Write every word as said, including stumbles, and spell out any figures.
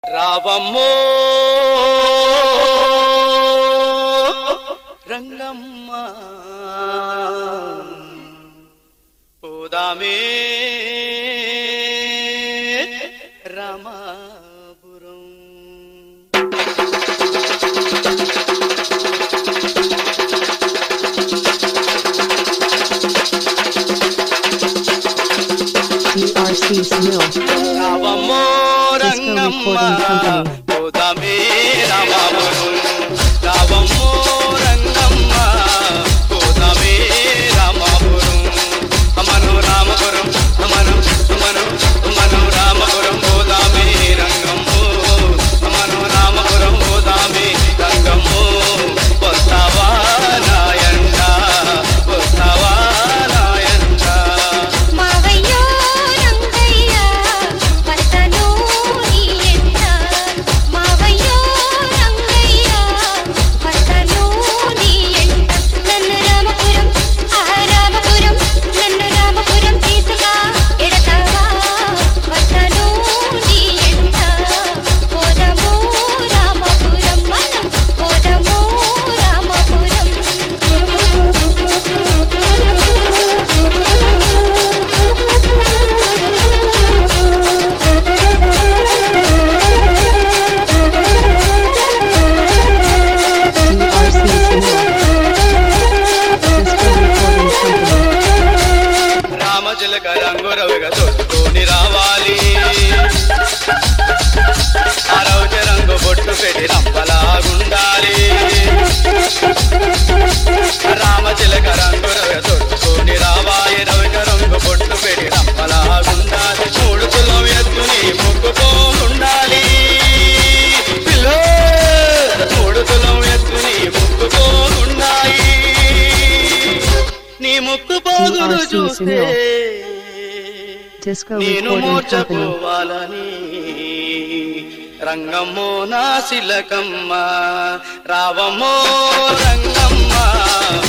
రావమ్మో రంగమ్మ పోదామే రామాపురం. రావమ్మో రంగమ్మ పోదామే రామాపురం. రావమ్మో రంగమ్మ పోదామే రామాపురం. అమను రామపురం అమను అమను అమను రామపురం పోదామే రంగమ్మో. అమను రామపురం పోదామే రంగమ్మో. వస్తావా నాయంట వస్తావా నాయంట. మావయ్యో రంగయ్య వస్తను నీ ఎంట. మావయ్యో రంగయ్య వస్తను నీ ఎంట. నన్ను రామపురం ఆ రామపురం నన్ను రామపురం తీసుకా ఎడతావా. వస్తను నీ ఎంట పోదము రామపురం మనం పోదము రామపురం. రామచిలక రంగురవిగా తోడుకొని రావాలి. ఆ రౌచ రంగు బొట్టు పెట్టి రంపలాగుండాలి. రామచిలక రంగురవిగా తోడుకొని రావాలి. రవిక రంగు బొట్టు పెట్టి రంపలాగుండాలి. మూడు కులం ఎత్తుని ముక్కుపోగుండాలి. పిల్లో మూడు కులం ఎత్తుని ముక్కుపోగుండాలి. నీ ముక్కు పోగుడు చూస్తే నేను మోర్చపోవాలని. రంగమ్మో నా శిలకమ్మ రావమ్మో రంగమ్మ